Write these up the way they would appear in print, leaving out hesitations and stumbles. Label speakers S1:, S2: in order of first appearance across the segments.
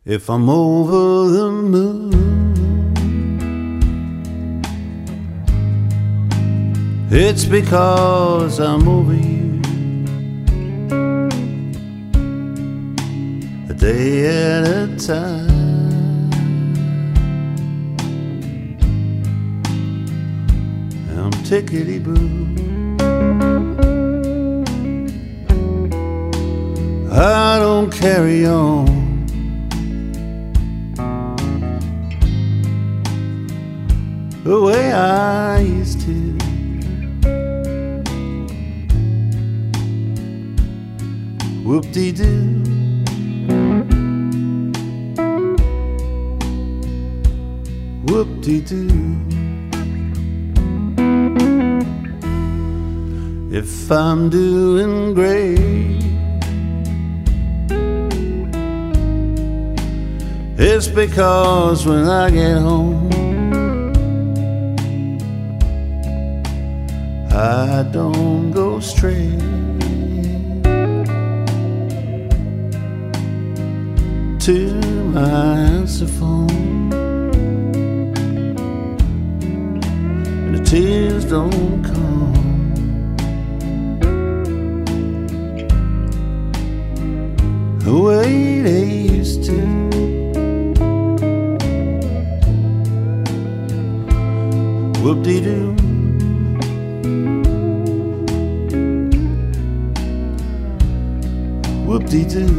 S1: If I'm over the moon, it's because I'm over you. A day at a time, I'm tickety-boo. I don't carry on the way I used to. Whoop-dee-doo, whoop-dee-doo. If I'm doing great, it's because when I get home, I don't go straight to my answer phone, and the tears don't come the way they used to. Whoop-dee-doo, whoop-dee-doo.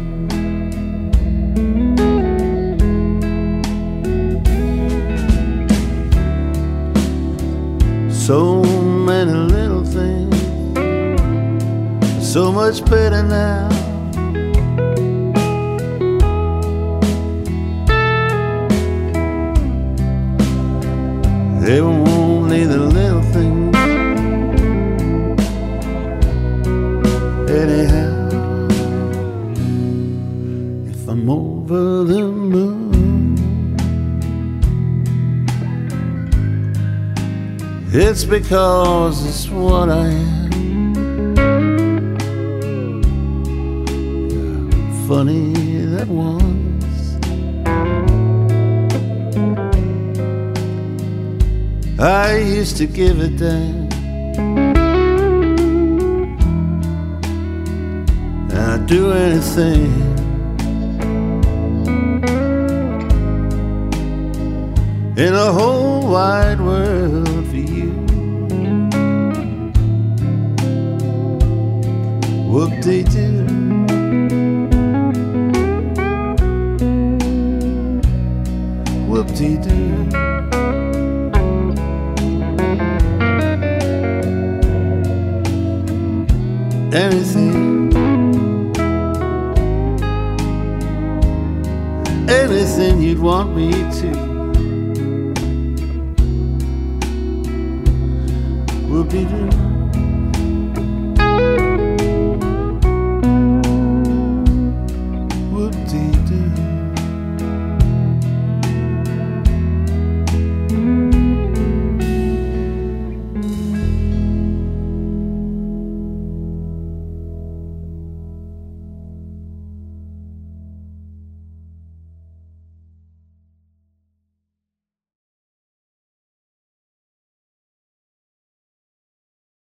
S1: So many little things, so much better now. They were only the little things anyhow. If I'm over the moon, it's because it's what I am. Funny that once I used to give a damn, and I'd do anything in the whole wide world for you. Whoop-dee-doo, whoop-dee-doo. Anything you'd want me to. Whoop-dee-doo.